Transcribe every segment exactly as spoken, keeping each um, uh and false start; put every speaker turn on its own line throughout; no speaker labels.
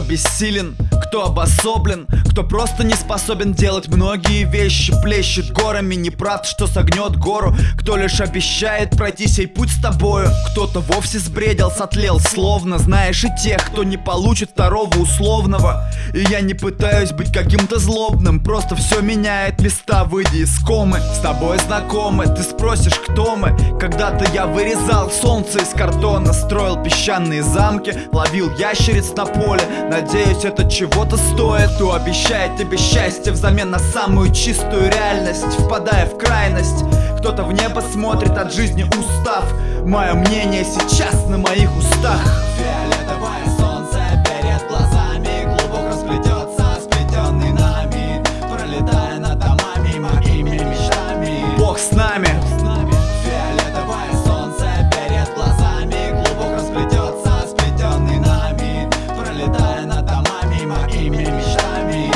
бессилен, кто обособлен, кто просто не способен делать многие вещи. Плещет горами, не правда, что согнет гору. Кто лишь обещает пройти сей путь с тобою. Кто-то вовсе сбредил, сотлел словно. Знаешь и тех, кто не получит второго условного. И я не пытаюсь быть каким-то злобным, просто все меняет места, выйди из комы. С тобой знакомы, ты спросишь, кто мы. Когда-то я вырезал солнце из картона, строил песчаные замки, ловил ящериц на поле. Надеюсь, это чего-то стоит. Кто обещает тебе счастье взамен на самую чистую реальность, впадая в крайность. Кто-то в небо смотрит, от жизни устав. Мое мнение сейчас на моих устах.
Фиолетовое солнце перед глазами глубоко расплетется, сплетенный нами, пролетая над домами, моими мечтами.
Бог с нами.
Фиолетовое солнце перед глазами глубоко расплетется, сплетенный нами, пролетая над домами, моими мечтами.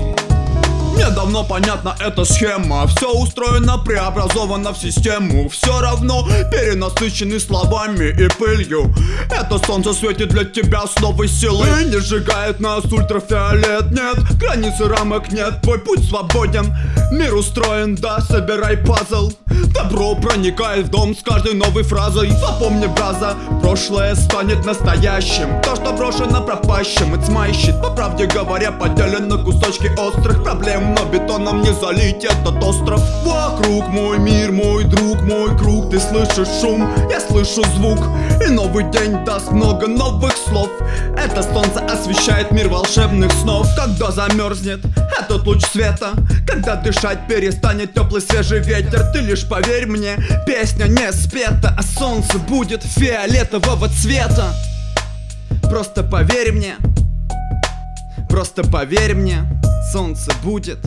Мне давно понятна эта схема. Все устроено, преобразовано в систему. Все равно перенасыщены словами и пылью. Это солнце светит для тебя с новой силой и не сжигает нас ультрафиолет. Нет, границы рамок нет, твой путь свободен. Мир устроен, да, собирай пазл. Добро проникает в дом с каждой новой фразой. Запомни, браза, прошлое станет настоящим. То, что брошено, пропащим. It's my shit. По правде говоря, поделен на кусочки острых проблем, но бетоном не залить этот остров. Вокруг мой мир, мой друг, мой круг. Ты слышишь шум, я слышу звук. И новый день даст много новых слов. Это солнце освещает мир волшебных снов. Когда замерзнет этот луч света, когда дышать перестанет теплый свежий ветер, ты лишь поверь мне, песня не спета, а солнце будет фиолетового цвета. Просто поверь мне, просто поверь мне, солнце будет,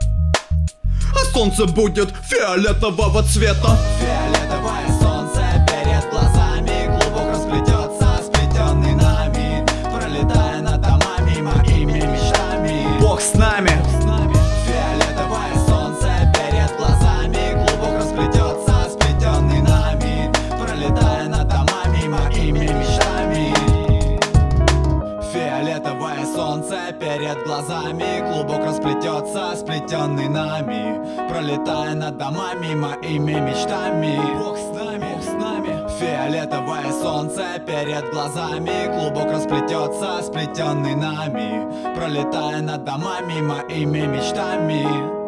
а солнце будет фиолетового цвета.
Фиолетовое солнце перед глазами глубоко расплетется, сплетенный нами, пролетая над домами, моими мечтами.
Бог с нами.
Фиолетовое солнце перед глазами глубоко расплетется, сплетенный нами, пролетая над домами, моими мечтами. Фиолетовое солнце перед глазами глубоко расплетется, сплетенный нами, пролетая над домами, моими мечтами. Бог с нами, Бог с нами. Фиолетовое солнце перед глазами глубоко расплетется, сплетенный нами, пролетая над домами, моими мечтами.